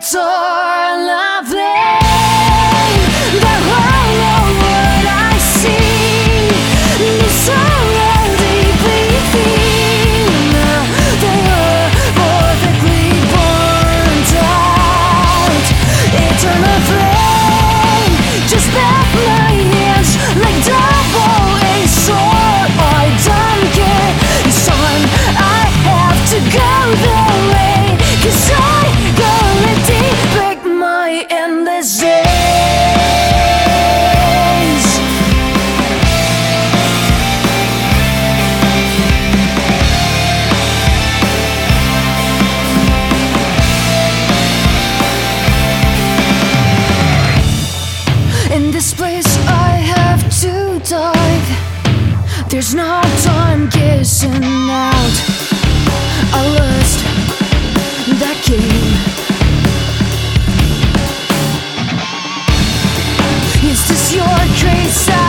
loving the hollow word I see. The sorrow deeply feel. They are perfectly burnt out. Eternal flame just back my ears like double-edged sword. I don't care, son, I have to go the way, 'cause I gonna deep break my endless days. In this place I have to dive. There's no time kissing out a lust that came. Is this your grace?